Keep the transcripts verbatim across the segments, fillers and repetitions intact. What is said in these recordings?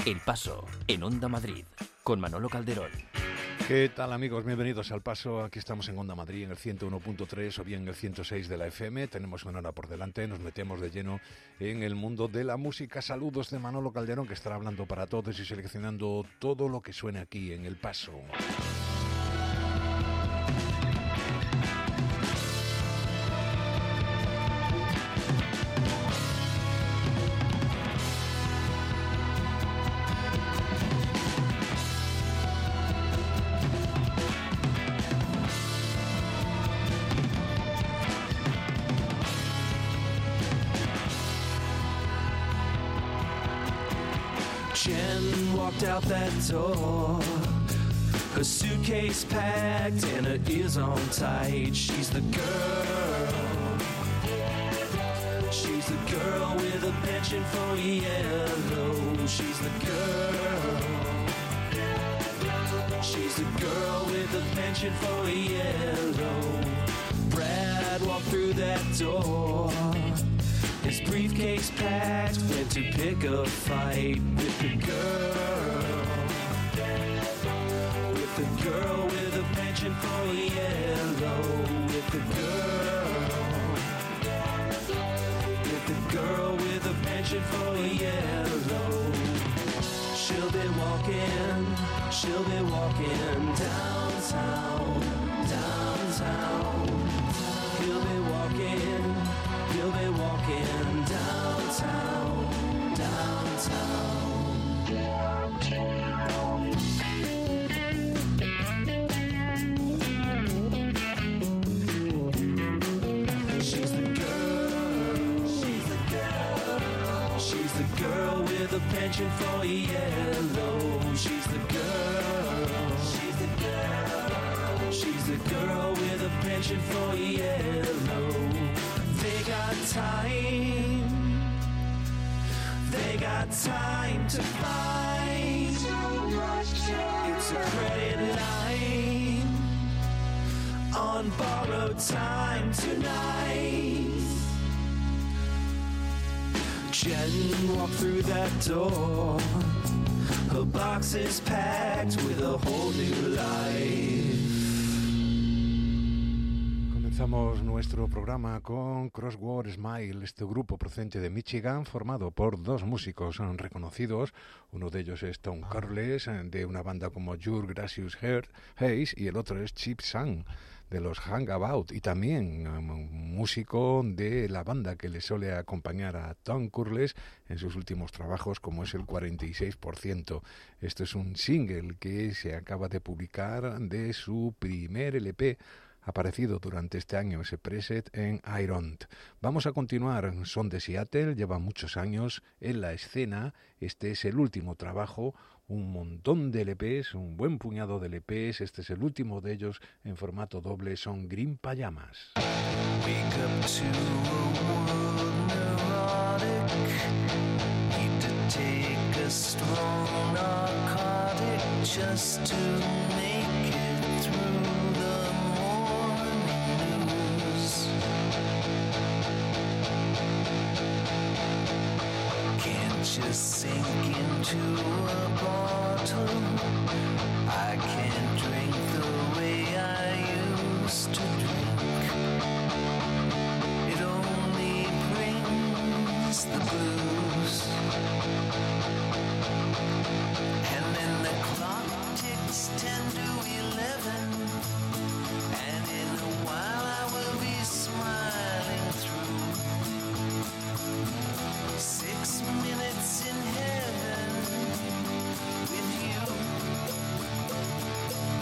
El Paso, en Onda Madrid, con Manolo Calderón. ¿Qué tal, amigos? Bienvenidos al Paso. Aquí estamos en Onda Madrid, en el ciento uno punto tres o bien en el ciento seis de la F M. Tenemos una hora por delante, nos metemos de lleno en el mundo de la música. Saludos de Manolo Calderón, que estará hablando para todos y seleccionando todo lo que suene aquí en El Paso. Jen walked out that door, her suitcase packed and her ears on tight. She's the girl, she's the girl with a penchant for yellow. She's the girl, she's the girl with a penchant for yellow. Brad walked through that door, his briefcase packed, went to pick a fight with the girl, with the girl with a penchant for yellow, with the girl, with the girl with a penchant for yellow. She'll be walking, she'll be walking downtown, downtown. He'll be walking, he'll be walking downtown, downtown, downtown. She's the girl, she's the girl, she's the girl with a penchant for yellow. She's the girl, she's the girl, she's the girl with a penchant for yellow. They got time, they got time to fight. It's a credit line on borrowed time tonight. Jen walked through that door, her box is packed with a whole new life. Comenzamos nuestro programa con Crossword Smile, este grupo procedente de Michigan formado por dos músicos reconocidos. Uno de ellos es Tom Carles, de una banda como Your Gracious Hayes, y el otro es Chip Sang, de los Hangabout, y también um, músico de la banda que le suele acompañar a Tom Carles en sus últimos trabajos, como es el cuarenta y seis por ciento. Esto es un single que se acaba de publicar de su primer L P, aparecido durante este año, ese preset en Iron. Vamos a continuar. Son de Seattle, llevan muchos años en la escena. Este es el último trabajo, un montón de L Pes, un buen puñado de L Pes. Este es el último de ellos en formato doble, son Green Pajamas. Wake up to a world neurotic. Need to take a strong narcotic just to make it through the morning news. Can't just sink into a bottle. I can't drink the way I used to drink. It only brings the blues. And then the clock ticks ten to eleven, and in a while I will be smiling through. Six minutes in heaven with you.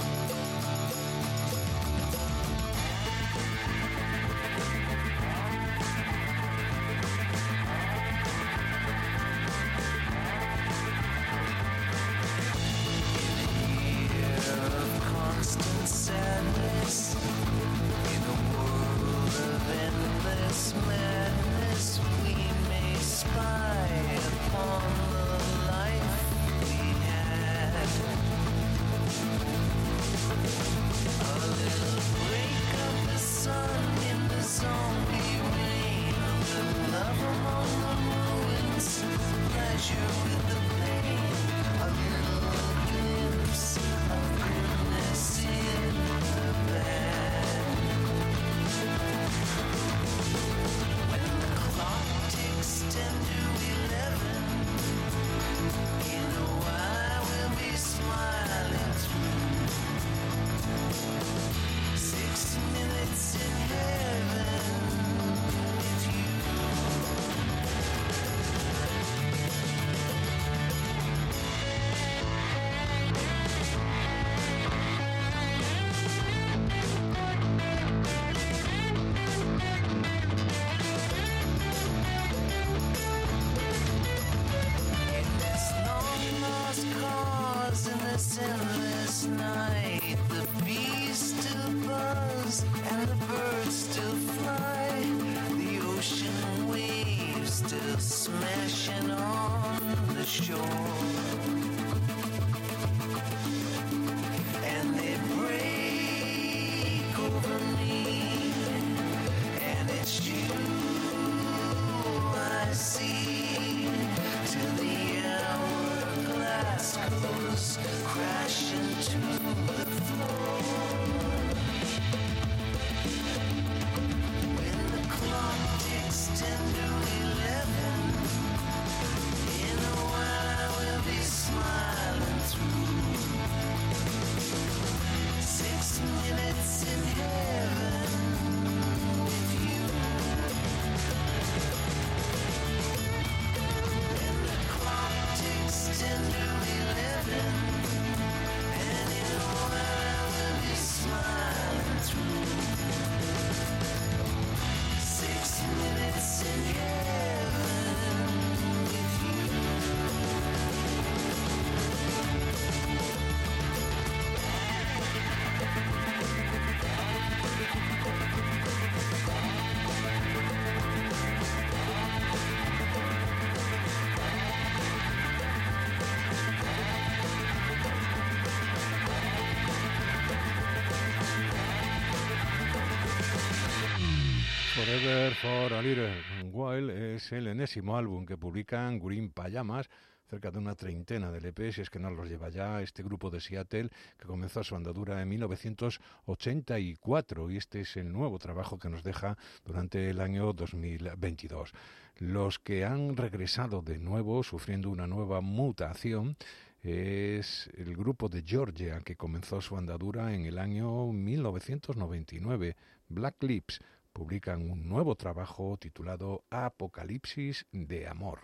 Forever for a Little While es el enésimo álbum que publican Green Pajamas, cerca de una treintena de L P, si es que no los lleva ya, este grupo de Seattle que comenzó su andadura en mil novecientos ochenta y cuatro, y este es el nuevo trabajo que nos deja durante el año dos mil veintidós. Los que han regresado de nuevo sufriendo una nueva mutación es el grupo de Georgia, que comenzó su andadura en el año mil novecientos noventa y nueve. Black Lips publican un nuevo trabajo titulado Apocalipsis de Amor.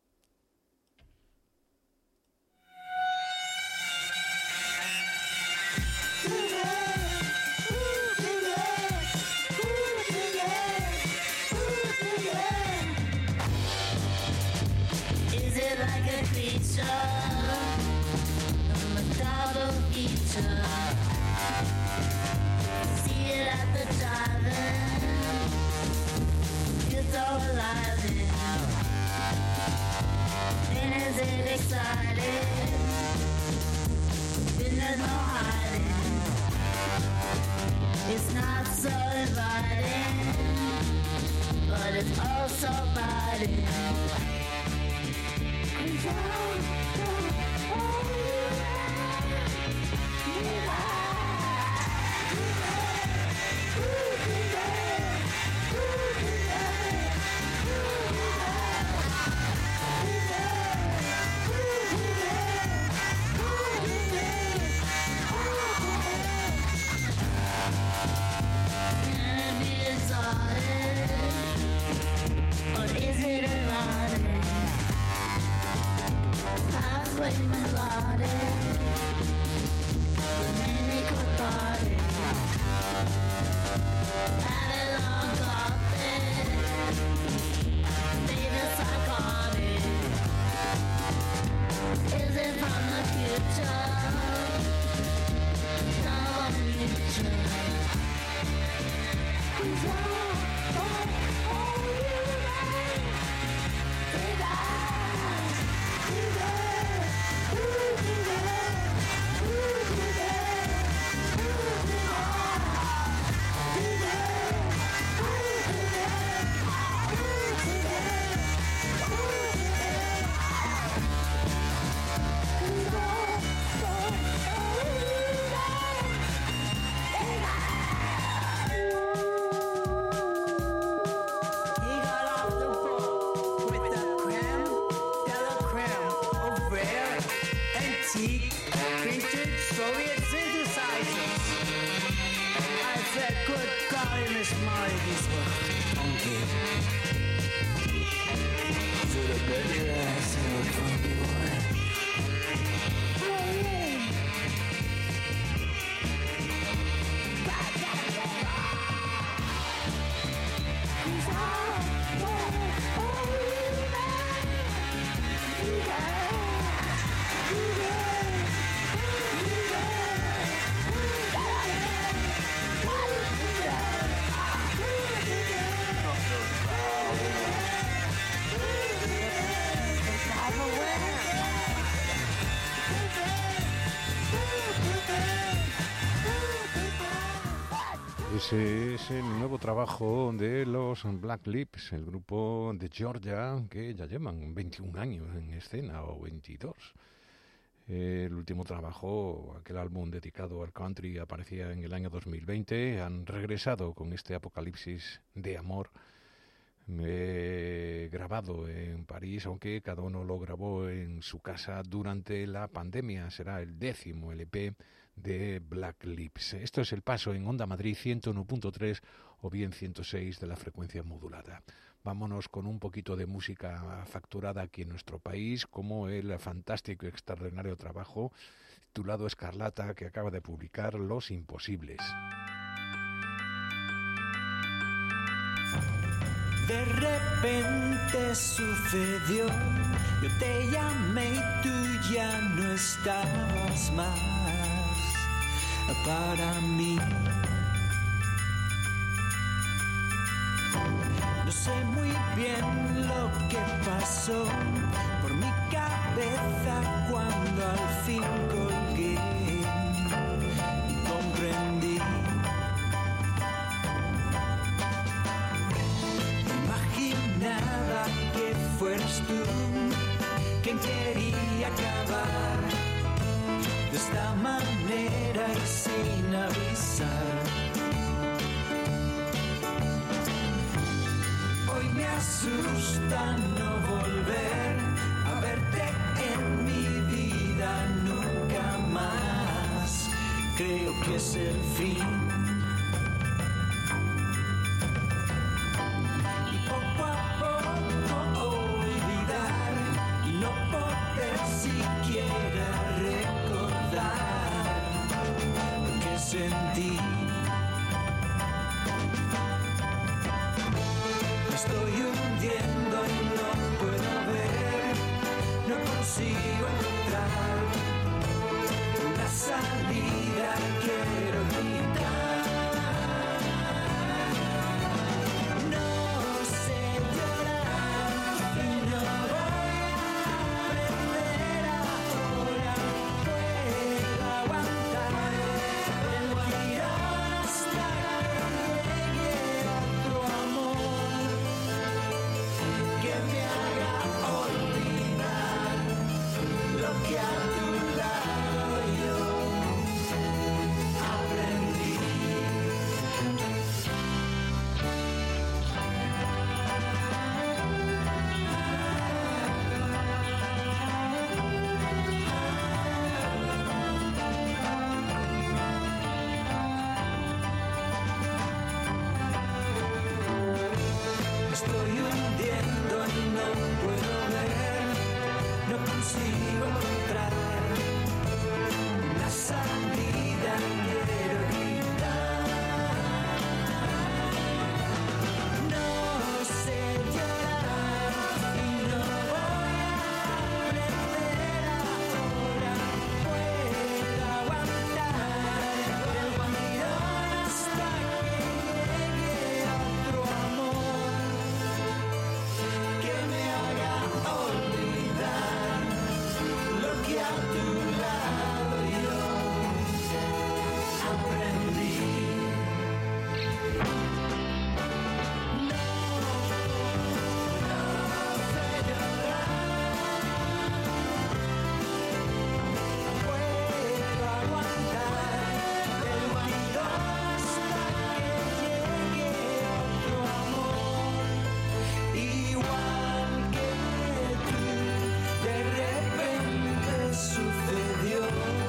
Is it like a creature, a double feature? See it at the drive-in, you're so alive in. And is it exciting? Then there's no hiding. It's not so inviting, but it's also biting. Ese es el nuevo trabajo de los Black Lips, el grupo de Georgia que ya llevan veintiún años en escena, o veintidós. El último trabajo, aquel álbum dedicado al country, aparecía en el año dos mil veinte. Han regresado con este Apocalipsis de Amor, eh, grabado en París, aunque cada uno lo grabó en su casa durante la pandemia. Será el décimo L P de Black Lips. Esto es El Paso en Onda Madrid ciento uno punto tres o bien ciento seis de la frecuencia modulada. Vámonos con un poquito de música facturada aquí en nuestro país, como el fantástico y extraordinario trabajo titulado Escarlata, que acaba de publicar Los Imposibles. De repente sucedió, yo te llamé y tú ya no estabas más para mí. No sé muy bien lo que pasó por mi cabeza cuando al fin colgué y comprendí hasta no volver a verte en mi vida nunca más. Creo que es el fin. Y poco a poco olvidar y no poder siquiera recordar lo que sentí. Me estoy hundiendo y no puedo ver, no consigo encontrar una salida, quiero gritar. No sé llorar y no voy a aprender ahora. Puedo aguantar el tirón hasta que llegue otro amor que me haga olvidar lo que a tu lado yo aprendí. Me estoy hundiendo y no puedo ver, no consigo encontrar una salida, quiero gritar. No sé llorar y no voy a aprender ahora. Puedo aguantar el tirón hasta que llegue otro amor que me haga olvidar lo que a tu lado yo aprendí. No, no sé llorar, puedo aguantar el tirón hasta que llegue otro amor. Igual que tú, de repente sucedió.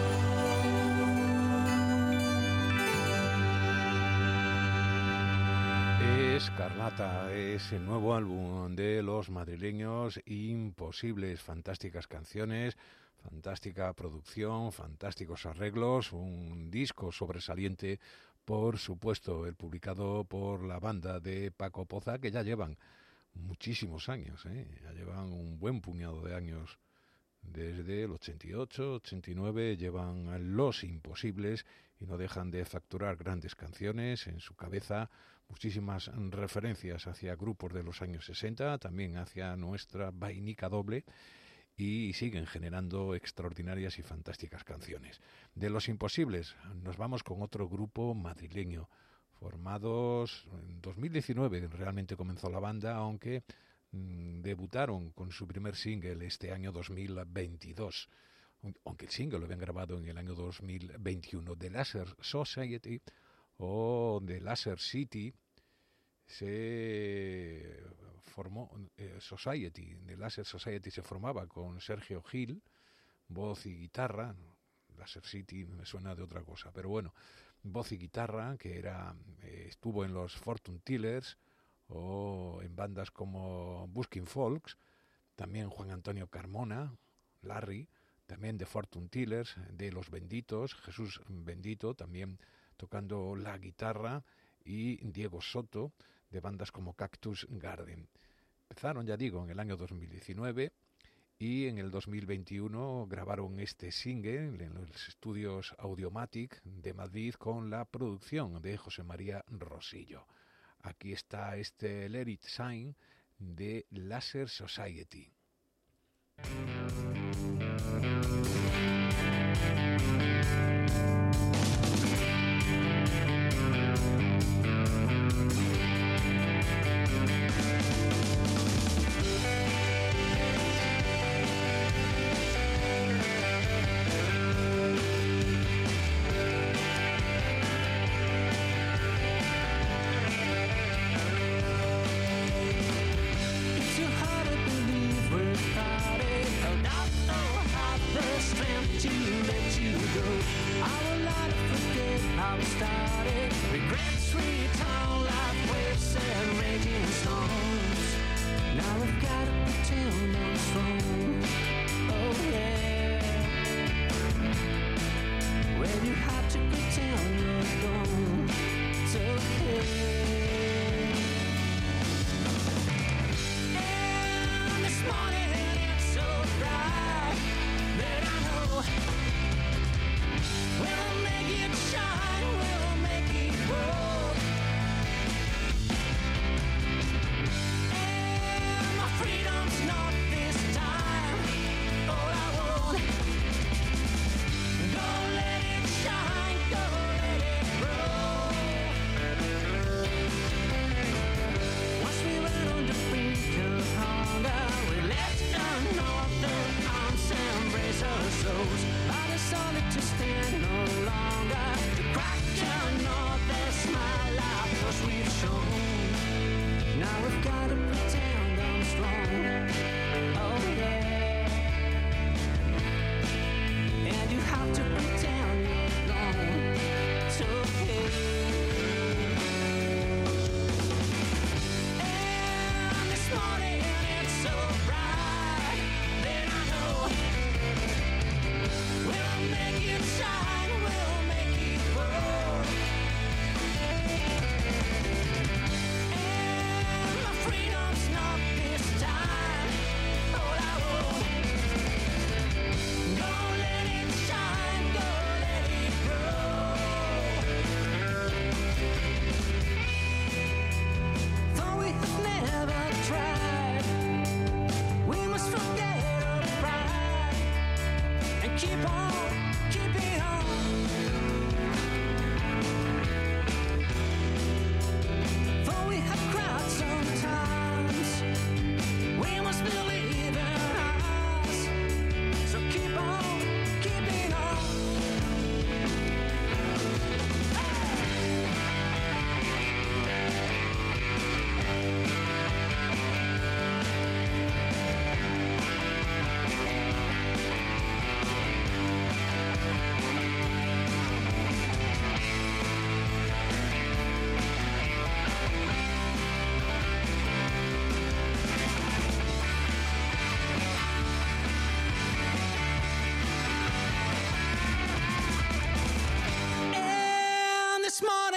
Escarlata es el nuevo álbum de los madrileños Imposibles. Fantásticas canciones, fantástica producción, fantásticos arreglos, un disco sobresaliente, por supuesto, el publicado por la banda de Paco Poza, que ya llevan muchísimos años, ¿eh? Ya llevan un buen puñado de años. Desde el ochenta y ocho, ochenta y nueve llevan Los Imposibles y no dejan de facturar grandes canciones. En su cabeza muchísimas referencias hacia grupos de los años sesenta, también hacia nuestra vainica doble, y siguen generando extraordinarias y fantásticas canciones. De Los Imposibles nos vamos con otro grupo madrileño, formados en dos mil diecinueve, realmente comenzó la banda, aunque debutaron con su primer single este año dos mil veintidós, aunque el single lo habían grabado en el año dos mil veintiuno. The Laser Society o The Laser City se formó, eh, Society, The Laser Society se formaba con Sergio Gil, voz y guitarra. Laser City me suena de otra cosa, pero bueno, voz y guitarra, que era eh, estuvo en los Fortune Tillers o en bandas como Busking Folks, también Juan Antonio Carmona, Larry, también de Fortune Tillers, de Los Benditos, Jesús Bendito, también tocando la guitarra, y Diego Soto, de bandas como Cactus Garden. Empezaron, ya digo, en el año dos mil diecinueve, y en el dos mil veintiuno grabaron este single en los estudios Audiomatic de Madrid con la producción de José María Rosillo. Aquí está este Let It Shine de Laser Society. It's your heart.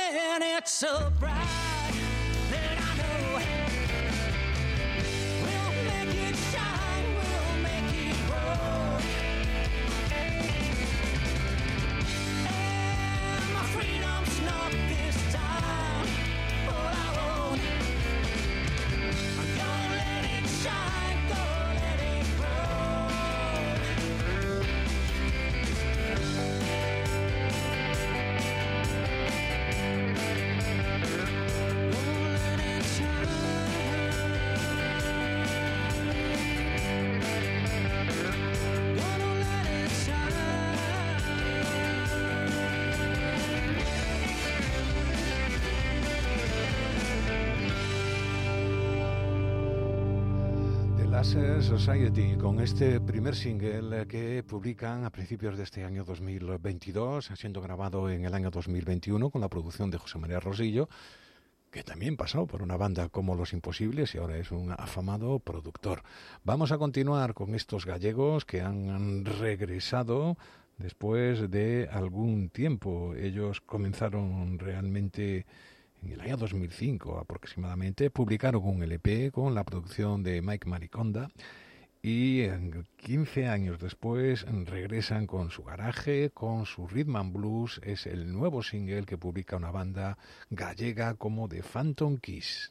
when it's so bright, then I know we'll make it shine, we'll make it grow. And my freedom's not this time all I want. I'm gonna let it shine, gonna let it grow. Laser Society, con este primer single que publican a principios de este año dos mil veintidós, siendo grabado en el año dos mil veintiuno con la producción de José María Rosillo, que también pasó por una banda como Los Imposibles y ahora es un afamado productor. Vamos a continuar con estos gallegos que han regresado después de algún tiempo. Ellos comenzaron realmente en el año dos mil cinco aproximadamente, publicaron un L P con la producción de Mike Mariconda y quince años después regresan con su garaje, con su rhythm and blues. Es el nuevo single que publica una banda gallega como The Phantom Kiss.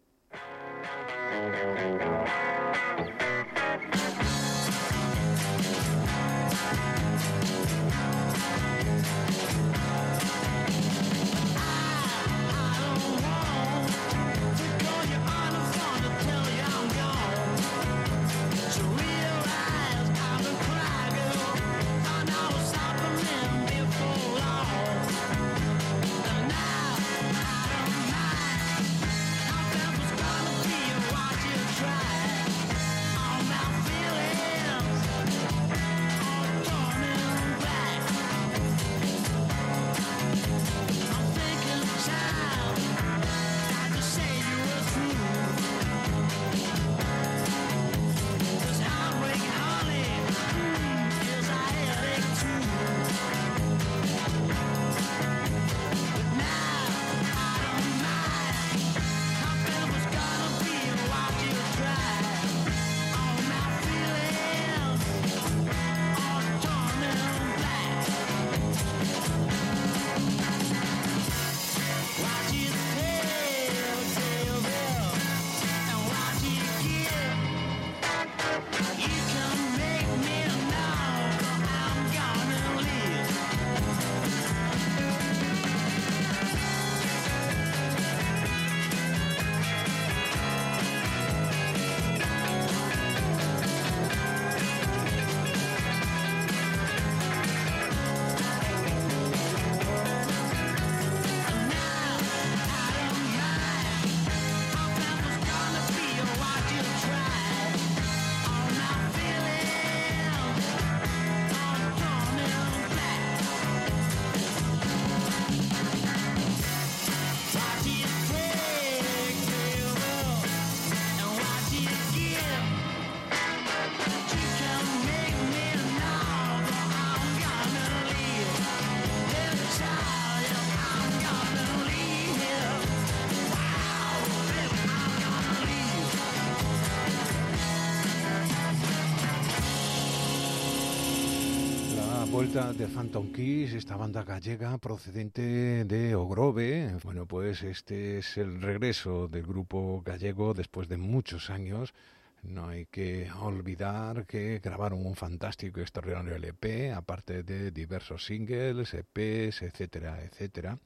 Vuelta de Phantom Kiss, esta banda gallega procedente de Ogrove. Bueno, pues este es el regreso del grupo gallego después de muchos años. No hay que olvidar que grabaron un fantástico y extraordinario L P, aparte de diversos singles, E Pes, etcétera, etcétera.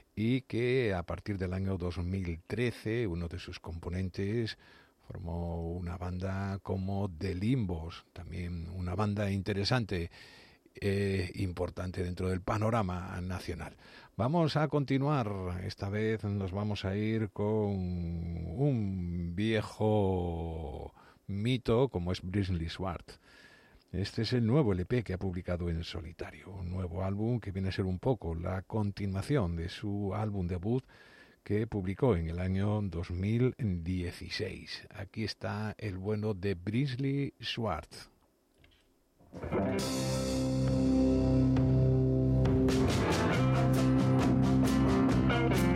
Y que a partir del año dos mil trece, uno de sus componentes formó una banda como The Limbos, también una banda interesante. Eh, importante dentro del panorama nacional. Vamos a continuar, esta vez nos vamos a ir con un viejo mito como es Brinsley Schwarz. Este es el nuevo L P que ha publicado en solitario, un nuevo álbum que viene a ser un poco la continuación de su álbum debut que publicó en el año dos mil dieciséis. Aquí está el bueno de Brinsley Schwarz. Thank you.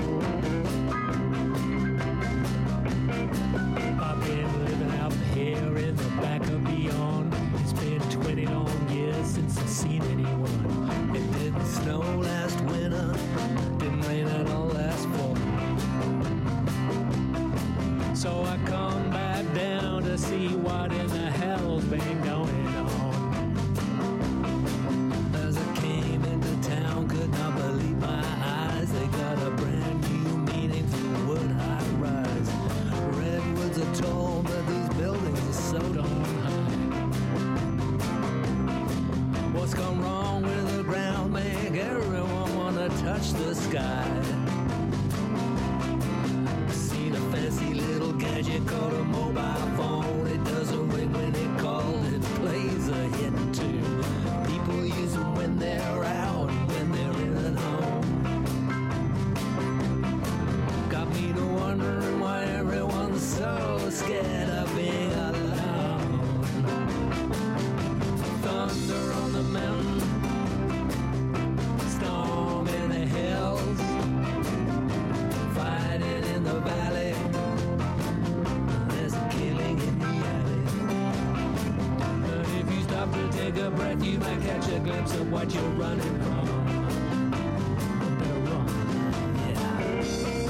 breath, you might catch a glimpse of what you're running from. Better run, yeah.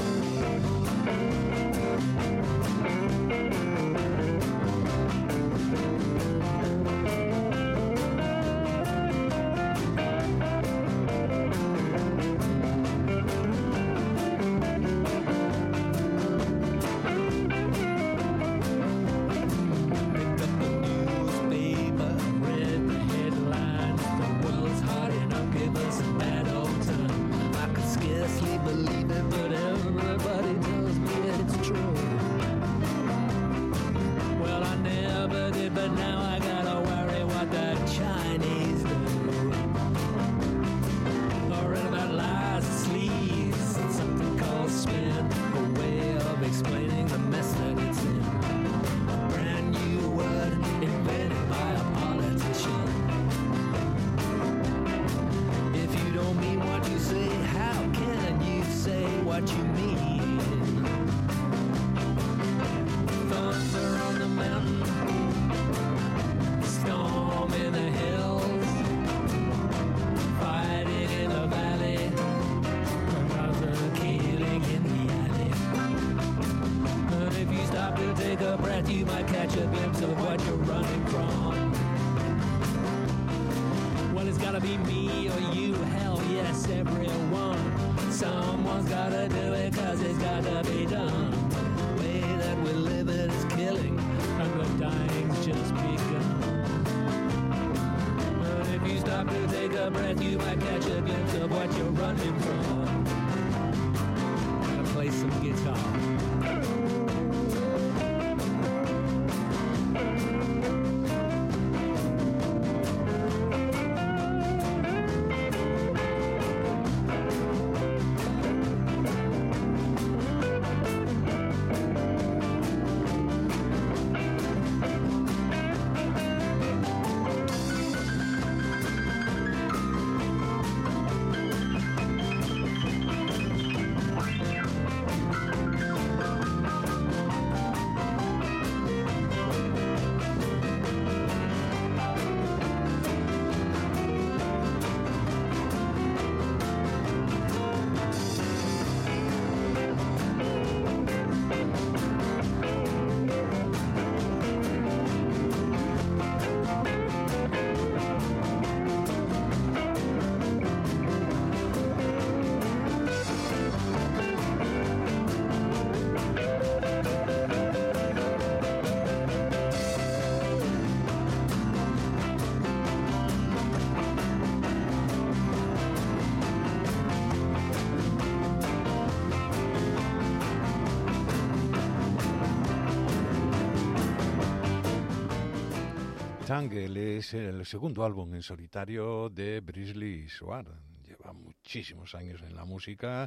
Jungle es el segundo álbum en solitario de Brisley Schwartz. Lleva muchísimos años en la música.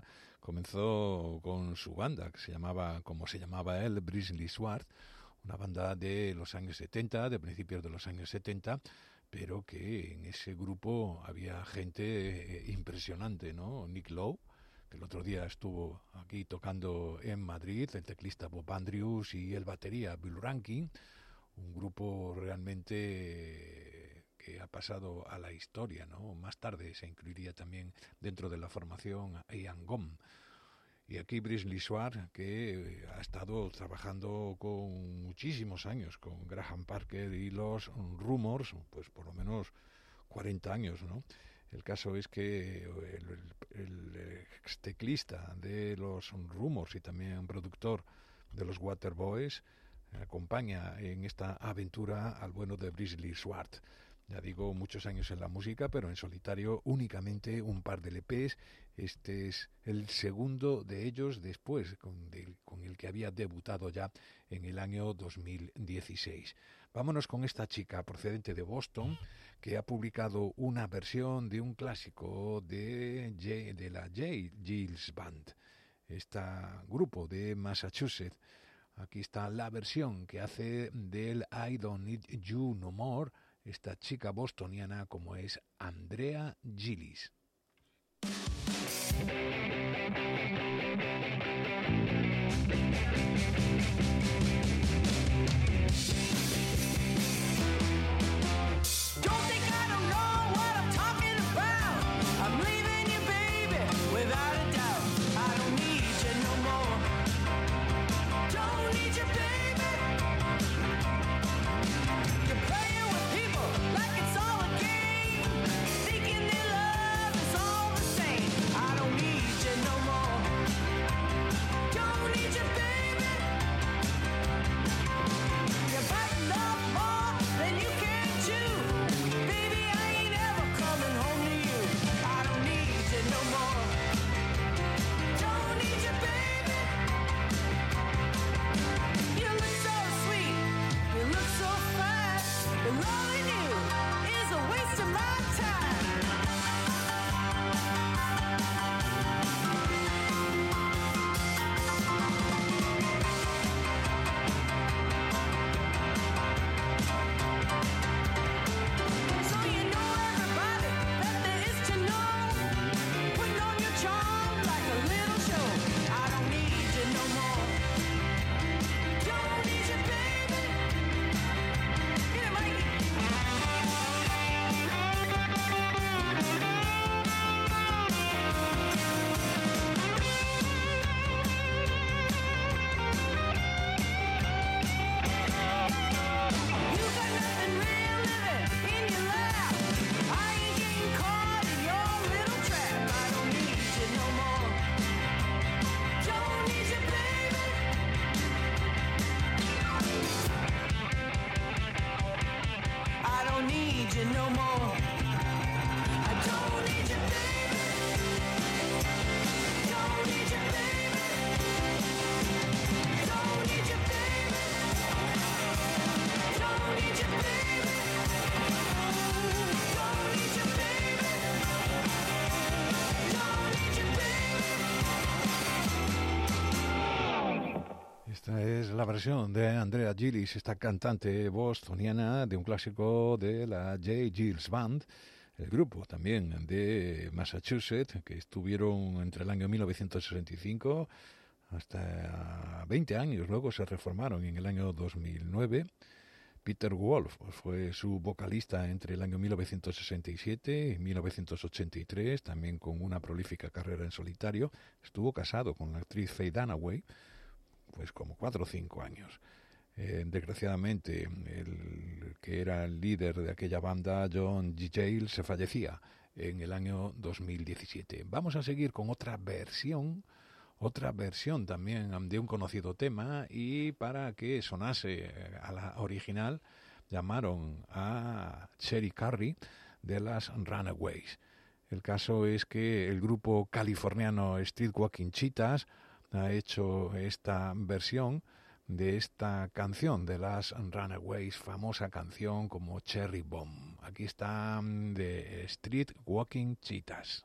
Comenzó con su banda, que se llamaba, como se llamaba él, Brisley Schwartz, una banda de los años setenta, de principios de los años setenta, pero que en ese grupo había gente impresionante, ¿no? Nick Lowe, que el otro día estuvo aquí tocando en Madrid, el teclista Bob Andrews y el batería Bill Rankin. Un grupo realmente que ha pasado a la historia, ¿no? Más tarde se incluiría también dentro de la formación Ian Gom. Y aquí Brisley Schwartz, que ha estado trabajando con muchísimos años, con Graham Parker y los Rumors, pues por lo menos cuarenta años, ¿no? El caso es que el, el, el ex teclista de los Rumors y también productor de los Waterboys acompaña en esta aventura al bueno de Brisley Schwartz. Ya digo, muchos años en la música, pero en solitario únicamente un par de L Pes. Este es el segundo de ellos después, con, de, con el que había debutado ya en el año dos mil dieciséis. Vámonos con esta chica procedente de Boston, que ha publicado una versión de un clásico de, J, de la J. Geils Band, este grupo de Massachusetts. Aquí está la versión que hace del I Don't Need You No More esta chica bostoniana como es Andrea Gillis. Don't think I don't know Esta es la versión de Andrea Gillis, esta cantante bostoniana de un clásico de la J. Gills Band, el grupo también de Massachusetts, que estuvieron entre el año mil novecientos sesenta y cinco hasta veinte años, luego se reformaron en el año dos mil nueve. Peter Wolf pues, fue su vocalista entre el año mil novecientos sesenta y siete y mil novecientos ochenta y tres, también con una prolífica carrera en solitario. Estuvo casado con la actriz Faye Dunaway, pues como cuatro o cinco años. Eh, desgraciadamente, el que era el líder de aquella banda, John G. Jale, se fallecía en el año dos mil diecisiete. Vamos a seguir con otra versión, otra versión también de un conocido tema, y para que sonase a la original, llamaron a Cherie Currie de las Runaways. El caso es que el grupo californiano Street Walking Cheetahs ha hecho esta versión de esta canción de las Runaways, famosa canción como Cherry Bomb. Aquí está de Street Walking Cheetahs.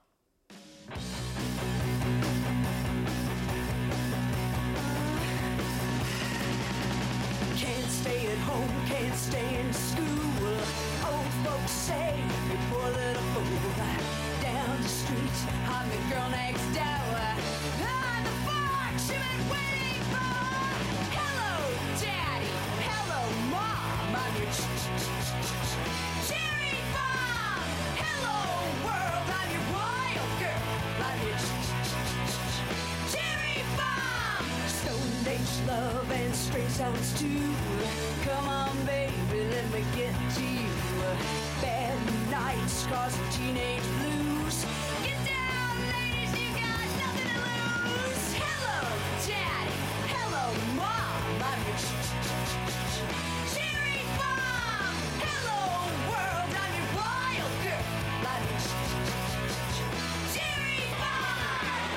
Can't stay at home, can't stay in school. Old folks say, you poor little fool. Down the street, I'm the girl next door. On the fork, she been waiting for. Hello, Daddy. Hello, Mom. I'm your cherry bomb. Hello, world. I'm your wild girl. I'm your cherry bomb. Stone Age love and stray sounds too. Come on, baby, let me get to you. Bad nights cause teenage blues. Get down, ladies, you got nothing to lose. Hello, Daddy. Hello, Mom. I'm your cherry bomb. Hello, world. I'm your wild girl. I'm your cherry bomb.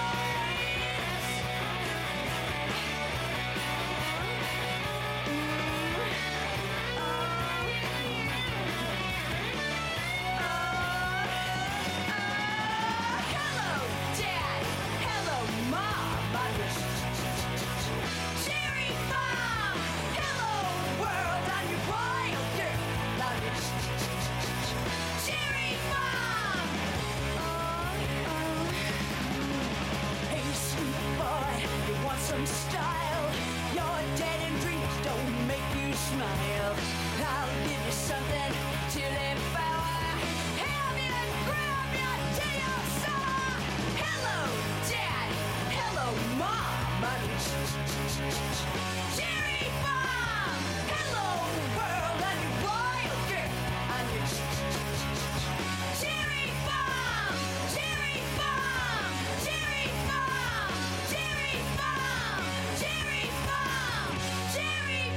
Some style, your dead and dreams don't make you smile. I'll give you something till they power. Help you and grab you till you're sour. Hello, Daddy. Hello, Mom. I'm your cherry bomb. Hello, world. I'm your wild girl. I'm your cherry bomb. Cherry bomb. Cherry bomb. Cherry bomb. Cherry bomb. Cherry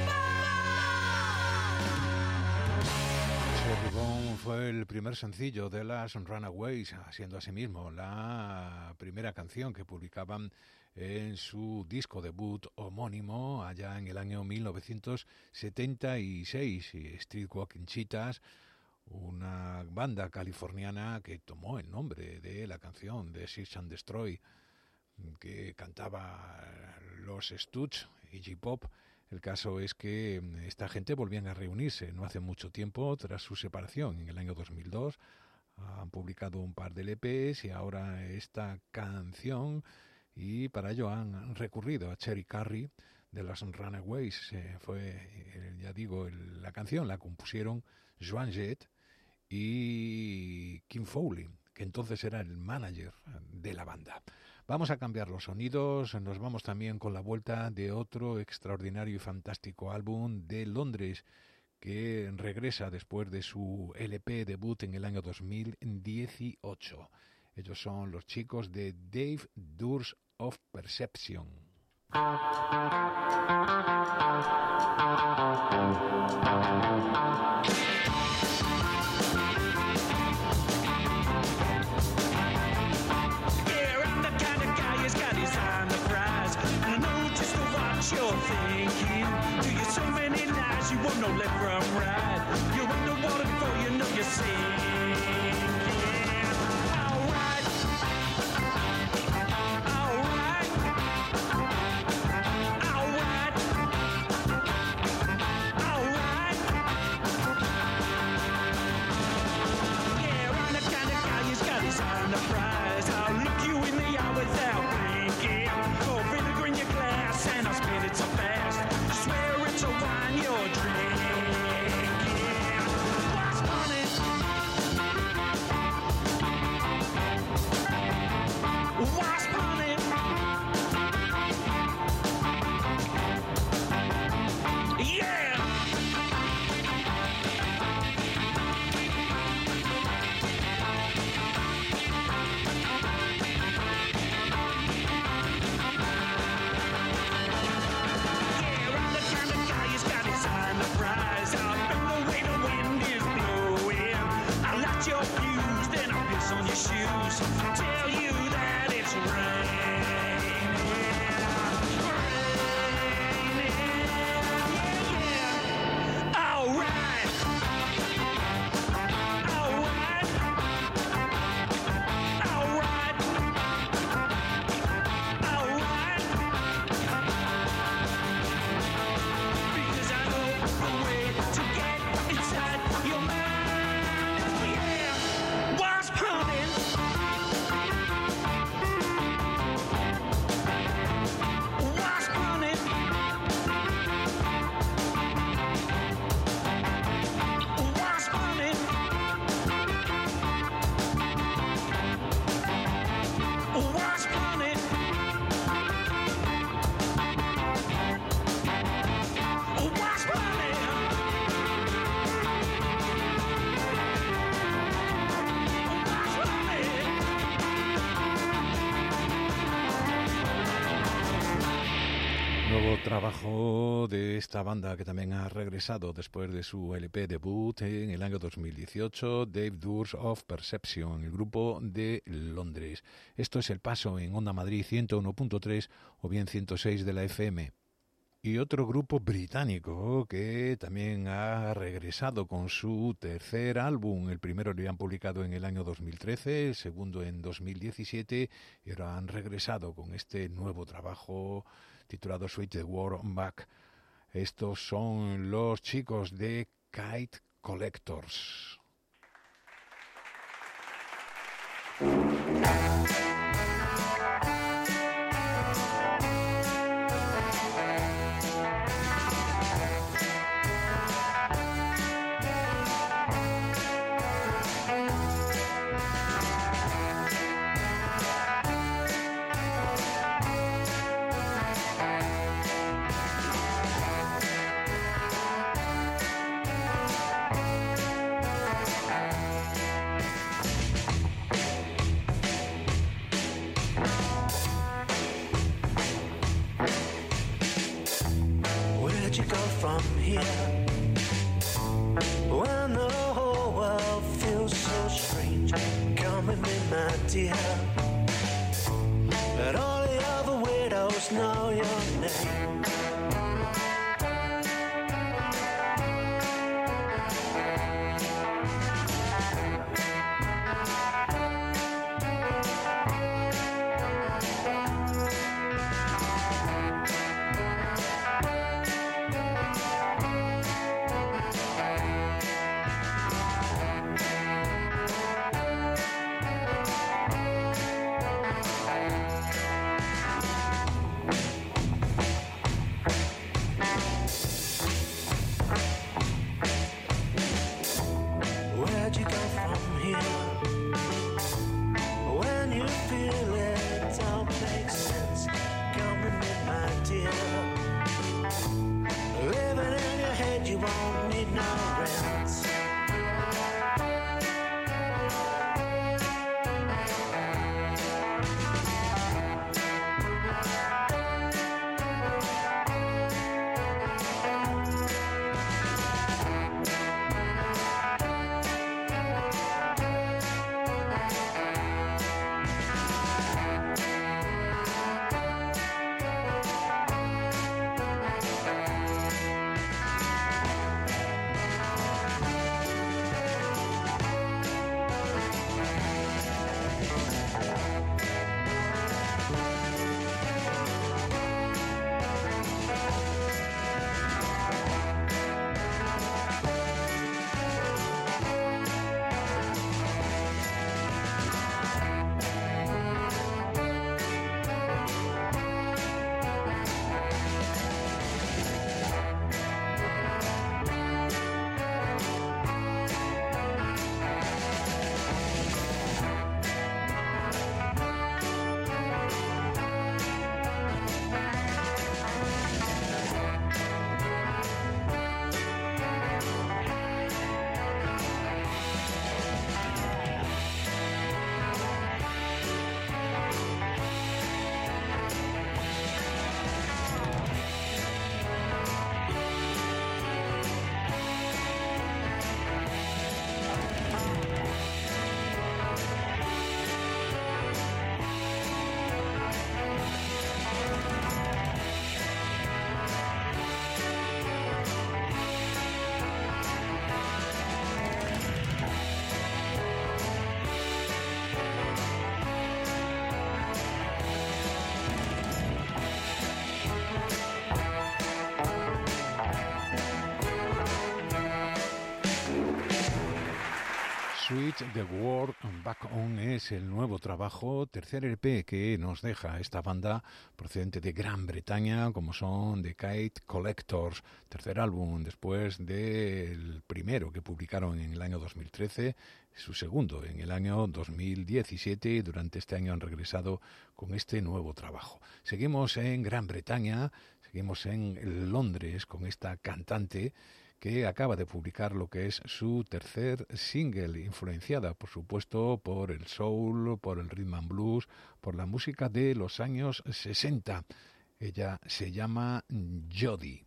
bomb. Cherry Bomb fue el primer sencillo de las Runaways, siendo asimismo la primera canción que publicaban en su disco debut homónimo allá en el año mil novecientos setenta y seis. Y Street Walking Cheetahs, una banda californiana que tomó el nombre de la canción de Search and Destroy, que cantaba los Stooges y J-Pop. El caso es que esta gente volvían a reunirse no hace mucho tiempo tras su separación en el año dos mil dos. Han publicado un par de L Pes y ahora esta canción, y para ello han recurrido a Cherie Currie de las Runaways. Eh, fue, eh, ya digo, el, la canción la compusieron Joan Jett y Kim Fowley, que entonces era el manager de la banda. Vamos a cambiar los sonidos, nos vamos también con la vuelta de otro extraordinario y fantástico álbum de Londres, que regresa después de su L P debut en el año dos mil dieciocho. Ellos son los chicos de Dave Doors of Perception. You're thinking, do you so many lies, you won't know left from right. You're underwater before you know you're sinking. Alright, alright, alright. nuevo trabajo de esta banda que también ha regresado después de su L P debut en el año dos mil dieciocho, Dave Doors of Perception, el grupo de Londres. Esto es El Paso en Onda Madrid ciento uno punto tres o bien ciento seis de la F M. Y otro grupo británico que también ha regresado con su tercer álbum. El primero lo habían publicado en el año dos mil trece, el segundo en dos mil diecisiete, y ahora han regresado con este nuevo trabajo titulado Switch the World Back. Estos son los chicos de Kite Collectors. Switch the World Back On es el nuevo trabajo, tercer L P que nos deja esta banda procedente de Gran Bretaña, como son The Kite Collectors, tercer álbum después del primero que publicaron en el año dos mil trece, su segundo en el año dos mil diecisiete, y durante este año han regresado con este nuevo trabajo. Seguimos en Gran Bretaña, seguimos en Londres con esta cantante que acaba de publicar lo que es su tercer single, influenciada, por supuesto, por el soul, por el rhythm and blues, por la música de los años sesenta. Ella se llama Jody.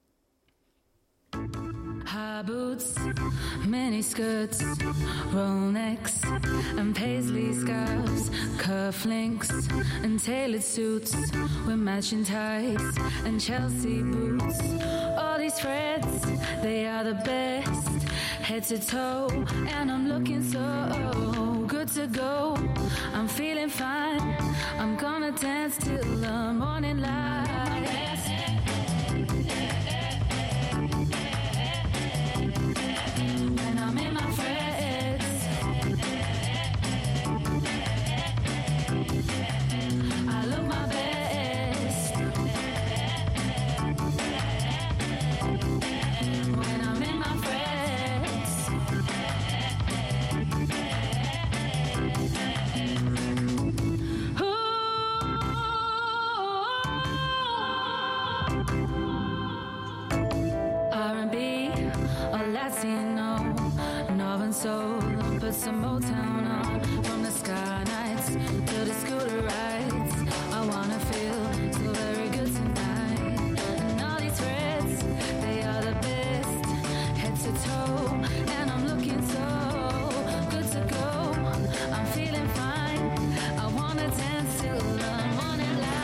High boots, mini skirts, roll necks, and paisley scarves, cufflinks, and tailored suits with matching ties and Chelsea boots. All these threads, they are the best, head to toe, and I'm looking so good to go. I'm feeling fine, I'm gonna dance till the morning light. When I'm in my threads, I look my best. When I'm in my threads, R and B or Latino, Northern soul, put some Motown on. From the sky nights to the scooter rides, I wanna feel so very good tonight. And all these threads, they are the best, head to toe, and I'm looking so good to go. I'm feeling fine, I wanna dance till the morning light.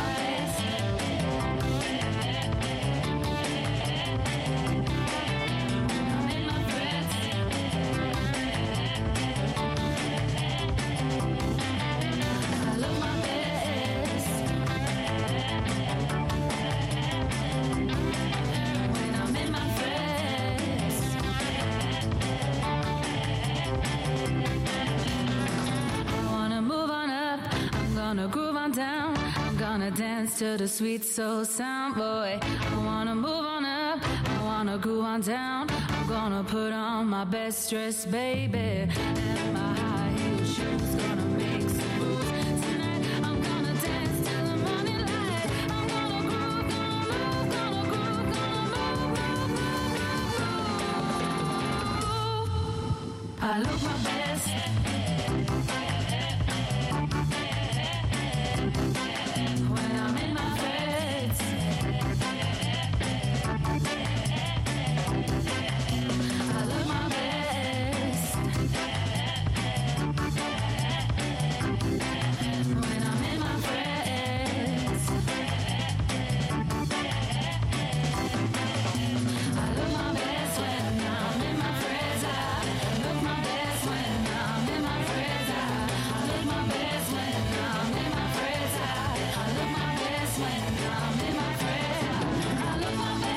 Dance to the sweet soul sound, boy. I wanna move on up, I wanna groove on down. I'm gonna put on my best dress, baby, and my high heel shoes. Gonna make some moves tonight. I'm gonna dance till the morning light. I'm gonna groove, gonna move, gonna groove, gonna move, move, move, move, move. I look my best. When I'm in my threads, I look my best. When I'm in my threads, I look my best. When I'm in my threads, I look my best. When I'm in my threads, I look my best. When I'm in my threads, I look my best. When I'm in my threads, I look my best.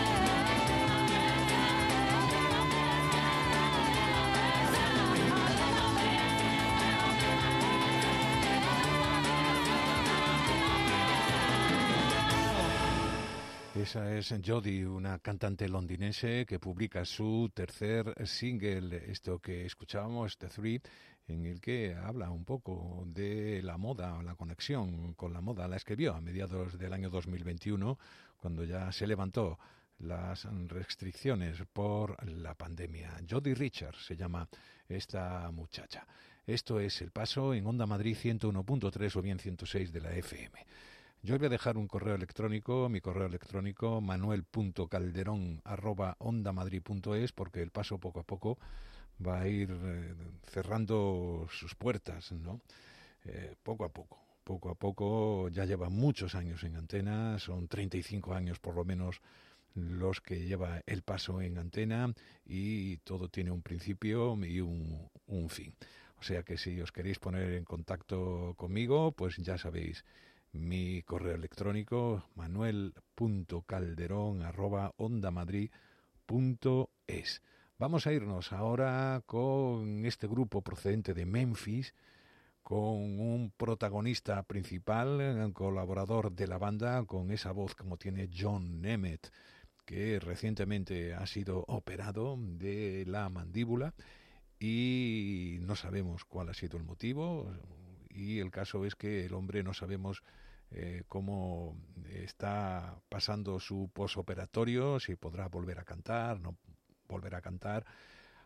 Esa es Jody, una cantante londinense que publica su tercer single, esto que escuchábamos, The Three, en el que habla un poco de la moda, la conexión con la moda. La escribió a mediados del año dos mil veintiuno, cuando ya se levantó las restricciones por la pandemia. Jody Richards se llama esta muchacha. Esto es El Paso en Onda Madrid ciento uno punto tres o bien ciento seis de la F M. Yo voy a dejar un correo electrónico, mi correo electrónico manuel punto calderón arroba ondamadrid punto es, porque El Paso poco a poco va a ir eh, cerrando sus puertas, ¿no? Eh, poco a poco, poco a poco, ya lleva muchos años en antena, son treinta y cinco años por lo menos los que lleva El Paso en antena, y todo tiene un principio y un, un fin. O sea que si os queréis poner en contacto conmigo, pues ya sabéis, mi correo electrónico manuel punto calderón arroba ondamadrid punto es. Vamos a irnos ahora con este grupo procedente de Memphis, con un protagonista principal, un colaborador de la banda, con esa voz como tiene John Nemeth, que recientemente ha sido operado de la mandíbula y no sabemos cuál ha sido el motivo, y el caso es que el hombre no sabemos eh, cómo está pasando su posoperatorio, si podrá volver a cantar, no volver a cantar.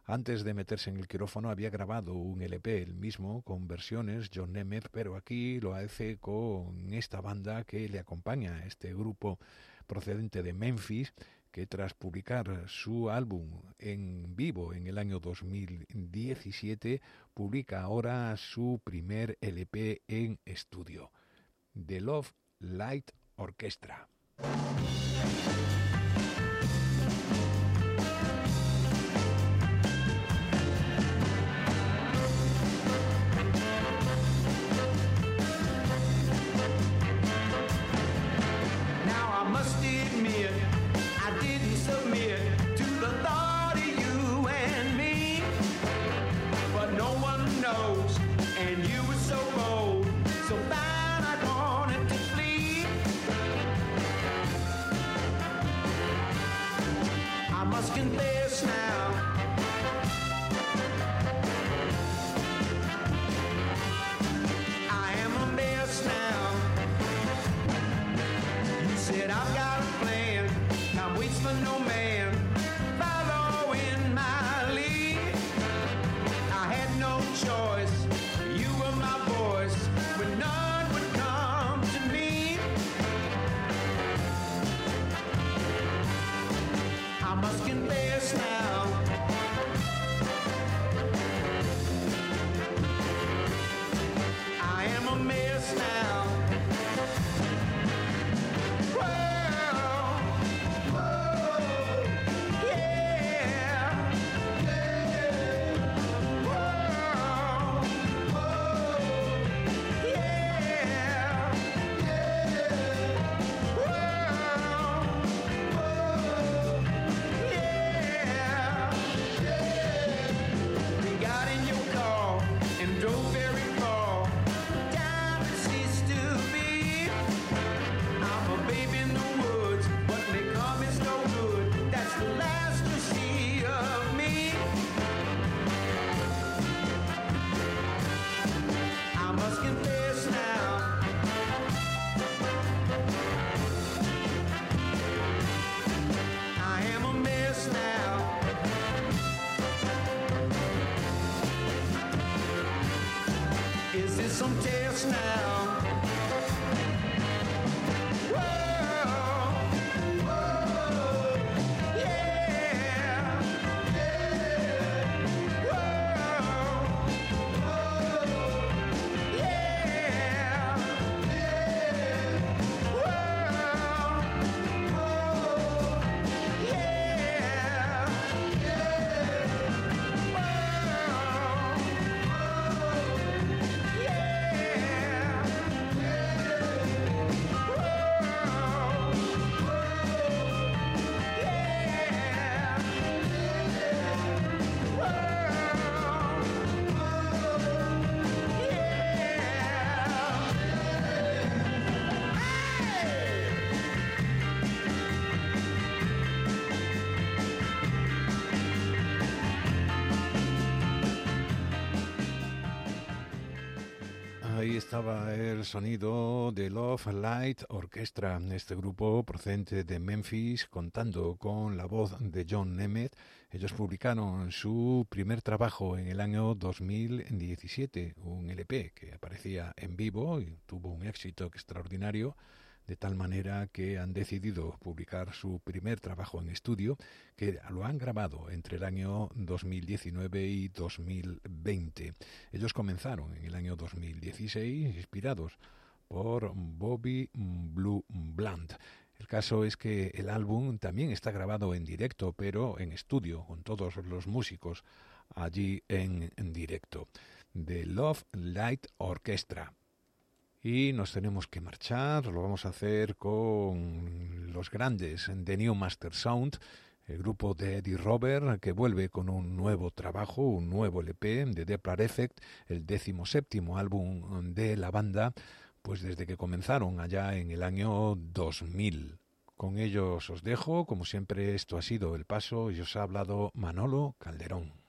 Antes de meterse en el quirófano había grabado un L P él mismo con versiones, John Nemeth, pero aquí lo hace con esta banda que le acompaña, este grupo procedente de Memphis, que tras publicar su álbum en vivo en el año dos mil diecisiete, publica ahora su primer L P en estudio, The Love Light Orchestra. Confess now, I am a mess now. You said I've got a plan, time waits for no man, following my lead. I had no choice, you were my voice, when none would come to me. I must confess now, I am a mess now. Whoa, whoa, yeah, yeah. Whoa, whoa, yeah, yeah. Whoa, whoa. We got in your car and drove very far. Time it ceased to be. I'm a baby in the woods. What may come is no good. That's the last you see of me. I must confess now, I am a mess now. Is this some test now? Whoa, whoa, yeah, yeah. Whoa, whoa, yeah, yeah. Whoa, whoa, yeah, yeah. Ahí estaba el sonido de Love Light Orchestra, este grupo procedente de Memphis, contando con la voz de John Nemeth. Ellos publicaron su primer trabajo en el año dos mil diecisiete, un L P que aparecía en vivo y tuvo un éxito extraordinario, de tal manera que han decidido publicar su primer trabajo en estudio, que lo han grabado entre el año dos mil diecinueve y dos mil veinte. Ellos comenzaron en el año dos mil dieciséis, inspirados por Bobby Blue Bland. El caso es que el álbum también está grabado en directo, pero en estudio, con todos los músicos allí en, en directo. The Love Light Orchestra. Y nos tenemos que marchar, lo vamos a hacer con los grandes de New Master Sound, el grupo de Eddie Robert, que vuelve con un nuevo trabajo, un nuevo L P de Doppler Effect, el decimoséptimo álbum de la banda, pues desde que comenzaron allá en el año dos mil. Con ellos os dejo, como siempre esto ha sido El Paso y os ha hablado Manolo Calderón.